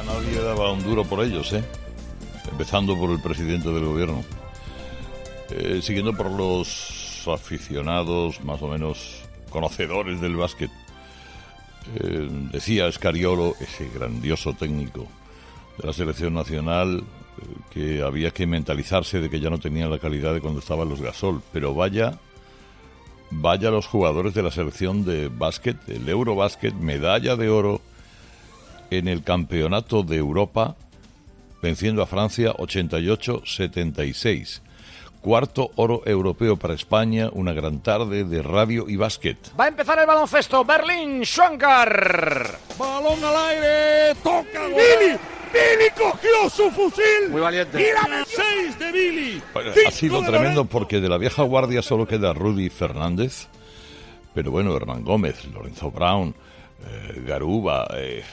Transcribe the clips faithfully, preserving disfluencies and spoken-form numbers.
Nadie daba un duro por ellos, ¿eh? Empezando por el presidente del gobierno. Eh, siguiendo por los aficionados más o menos conocedores del básquet. Eh, decía Scariolo, ese grandioso técnico de la selección nacional, eh, que había que mentalizarse de que ya no tenían la calidad de cuando estaban los Gasol. Pero vaya, vaya los jugadores de la selección de básquet, el Eurobásquet, medalla de oro en el Campeonato de Europa, venciendo a Francia ochenta y ocho a setenta y seis. Cuarto oro europeo para España, una gran tarde de radio y básquet. Va a empezar el baloncesto, Berlín Schwankar. Balón al aire, toca Billy. Billy cogió su fusil. Muy valiente. Y la seis de Billy. Bueno, ha sido tremendo porque de la vieja guardia solo queda Rudy Fernández. Pero bueno, Hernán Gómez, Lorenzo Brown, eh, Garuba eh,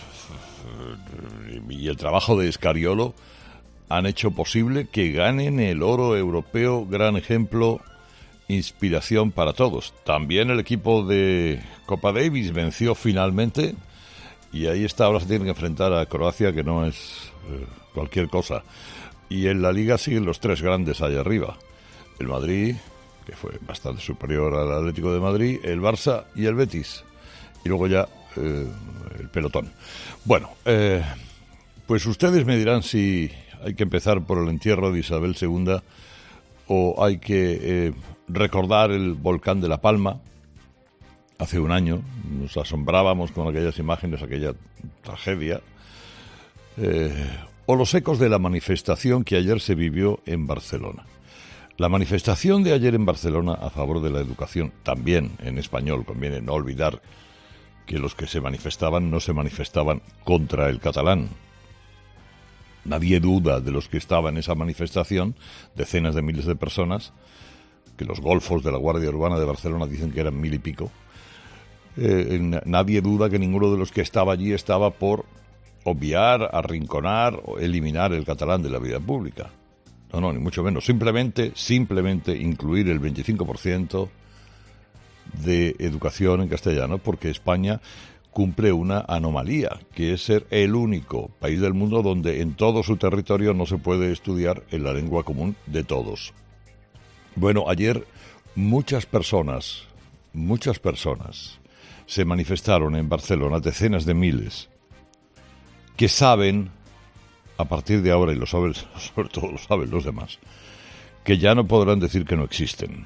y el trabajo de Scariolo han hecho posible que ganen el oro europeo, gran ejemplo, inspiración para todos. También el equipo de Copa Davis venció finalmente y ahí está, ahora se tienen que enfrentar a Croacia, que no es eh, cualquier cosa. Y en la Liga siguen los tres grandes ahí arriba. El Madrid, que fue bastante superior al Atlético de Madrid, el Barça y el Betis. Y luego ya eh, el pelotón. Bueno, eh, pues ustedes me dirán si hay que empezar por el entierro de Isabel segunda o hay que eh, recordar el volcán de La Palma. Hace un año nos asombrábamos con aquellas imágenes, aquella tragedia. Eh, o los ecos de la manifestación que ayer se vivió en Barcelona. La manifestación de ayer en Barcelona a favor de la educación, también en español, conviene no olvidar que los que se manifestaban no se manifestaban contra el catalán. Nadie duda de los que estaban en esa manifestación, decenas de miles de personas, que los golfos de la Guardia Urbana de Barcelona dicen que eran mil y pico. Eh, nadie duda que ninguno de los que estaba allí estaba por obviar, arrinconar o eliminar el catalán de la vida pública. No, no, ni mucho menos. Simplemente, simplemente incluir el veinticinco por ciento de educación en castellano, porque España cumple una anomalía, que es ser el único país del mundo donde en todo su territorio no se puede estudiar en la lengua común de todos. Bueno, ayer muchas personas, muchas personas se manifestaron en Barcelona, decenas de miles, que saben, a partir de ahora, y lo saben, sobre todo lo saben los demás, que ya no podrán decir que no existen.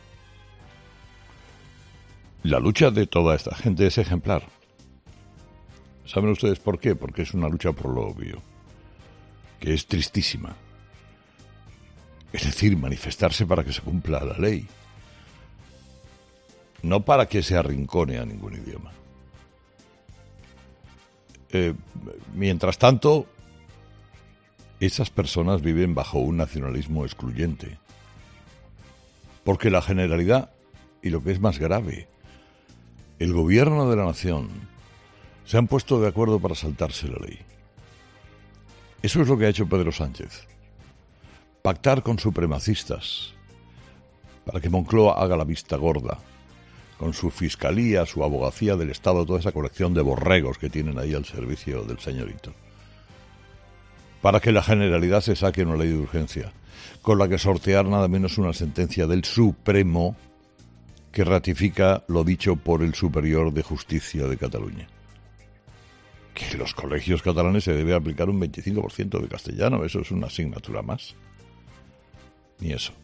La lucha de toda esta gente es ejemplar. ¿Saben ustedes por qué? Porque es una lucha por lo obvio, que es tristísima. Es decir, manifestarse para que se cumpla la ley, no para que se arrincone a ningún idioma. Eh, mientras tanto, esas personas viven bajo un nacionalismo excluyente, porque la generalidad, y lo que es más grave, el gobierno de la nación, se han puesto de acuerdo para saltarse la ley. Eso es lo que ha hecho Pedro Sánchez. Pactar con supremacistas para que Moncloa haga la vista gorda, con su fiscalía, su abogacía del Estado, toda esa colección de borregos que tienen ahí al servicio del señorito. Para que la Generalidad se saque una ley de urgencia, con la que sortear nada menos una sentencia del Supremo que ratifica lo dicho por el Superior de Justicia de Cataluña. Que en los colegios catalanes se debe aplicar un veinticinco por ciento de castellano, eso es una asignatura más. Ni eso.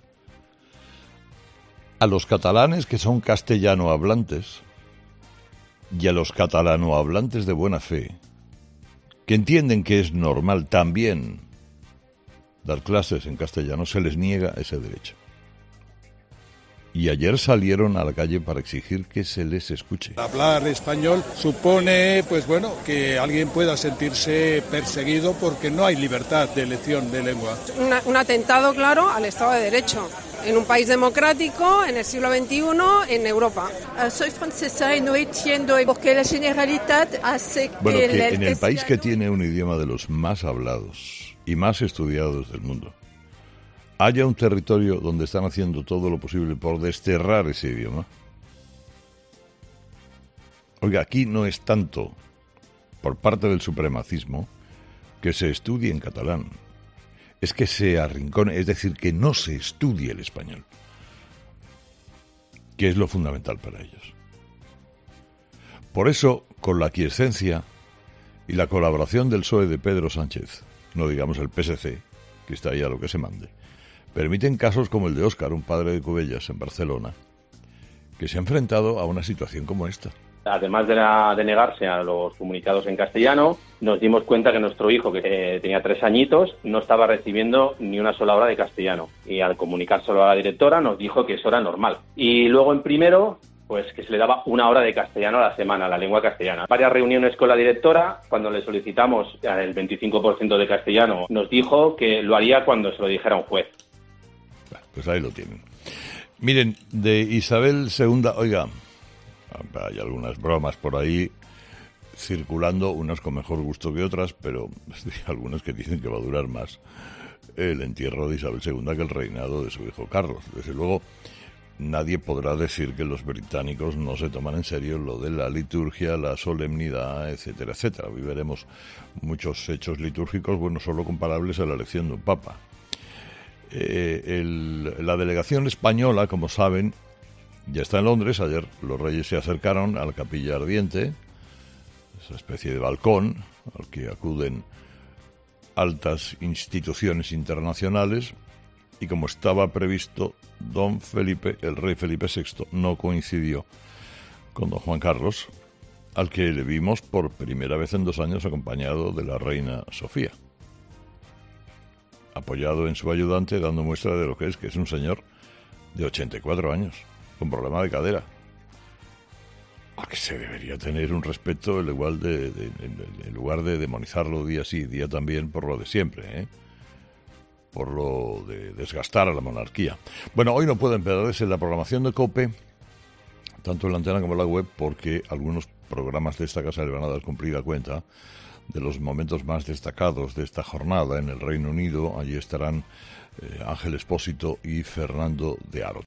A los catalanes que son castellano hablantes y a los catalano hablantes de buena fe, que entienden que es normal también dar clases en castellano, se les niega ese derecho. Y ayer salieron a la calle para exigir que se les escuche. Hablar español supone, pues bueno, que alguien pueda sentirse perseguido porque no hay libertad de elección de lengua. Una, un atentado claro al Estado de Derecho. En un país democrático, en el siglo veintiuno, en Europa. Uh, soy francesa y no entiendo porque la Generalitat hace que... Bueno, que el en el país que tiene un idioma de los más hablados y más estudiados del mundo, haya un territorio donde están haciendo todo lo posible por desterrar ese idioma. Oiga, aquí no es tanto por parte del supremacismo que se estudie en catalán, es que se arrincone, es decir, que no se estudie el español, que es lo fundamental para ellos. Por eso, con la aquiescencia y la colaboración del P S O E de Pedro Sánchez, no digamos el P S C, que está ahí a lo que se mande, permiten casos como el de Óscar, un padre de Cubellas en Barcelona, que se ha enfrentado a una situación como esta. Además de, la, de negarse a los comunicados en castellano, nos dimos cuenta que nuestro hijo, que eh, tenía tres añitos, no estaba recibiendo ni una sola hora de castellano. Y al comunicárselo a la directora nos dijo que eso era normal. Y luego en primero, pues que se le daba una hora de castellano a la semana, la lengua castellana. Varias reuniones con la directora, cuando le solicitamos el veinticinco por ciento de castellano, nos dijo que lo haría cuando se lo dijera un juez. Pues ahí lo tienen. Miren, de Isabel segunda, oiga, hay algunas bromas por ahí circulando, unas con mejor gusto que otras, pero hay algunas que dicen que va a durar más el entierro de Isabel segunda que el reinado de su hijo Carlos. Desde luego, nadie podrá decir que los británicos no se toman en serio lo de la liturgia, la solemnidad, etcétera, etcétera. Hoy veremos muchos hechos litúrgicos, bueno, solo comparables a la elección de un papa. Eh, el, la delegación española, como saben, ya está en Londres. Ayer los reyes se acercaron a la Capilla Ardiente, esa especie de balcón al que acuden altas instituciones internacionales, y como estaba previsto, don Felipe, el rey Felipe sexto, no coincidió con don Juan Carlos, al que le vimos por primera vez en dos años acompañado de la reina Sofía, apoyado en su ayudante, dando muestra de lo que es, que es un señor de ochenta y cuatro años, con problema de cadera, a que se debería tener un respeto en lugar de, de, de, en lugar de demonizarlo día sí, día también, por lo de siempre, ¿eh? por lo de desgastar a la monarquía. Bueno, hoy no pueden perderse la programación de COPE, tanto en la antena como en la web, porque algunos programas de esta casa le van a dar cumplida cuenta de los momentos más destacados de esta jornada en el Reino Unido. Allí estarán eh, Ángel Expósito y Fernando de Aro.